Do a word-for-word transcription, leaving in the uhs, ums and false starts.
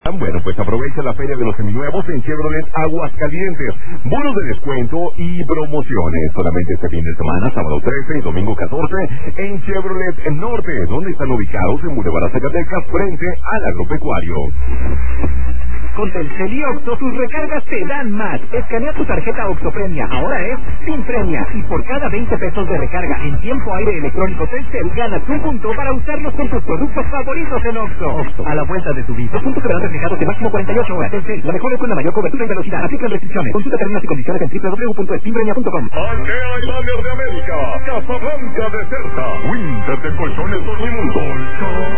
Bueno, pues aprovecha la feria de los seminuevos en Chevrolet Aguascalientes. Bonos de descuento y promociones. Solamente este fin de semana, sábado trece y domingo catorce, en Chevrolet Norte, donde están ubicados en Boulevard Zacatecas, frente al agropecuario. Con Telcel y Oxxo, tus recargas te dan más. Escanea tu tarjeta Oxxo Premia, ahora es sin premia. Y por cada veinte pesos de recarga en tiempo aire electrónico Telcel, ganas un punto para usarlos con tus productos favoritos en Oxxo. Oxxo, a la vuelta de tu vida. Los puntos se verán reflejados en máximo cuarenta y ocho horas. Telcel, la mejor es con la mayor cobertura y velocidad. Aplican restricciones. Consulta términos y condiciones en doble u doble u doble u punto estimpremia punto com. Aldea Highlander de América, Casablanca de Certa, Winter de Colchones Dormimundo.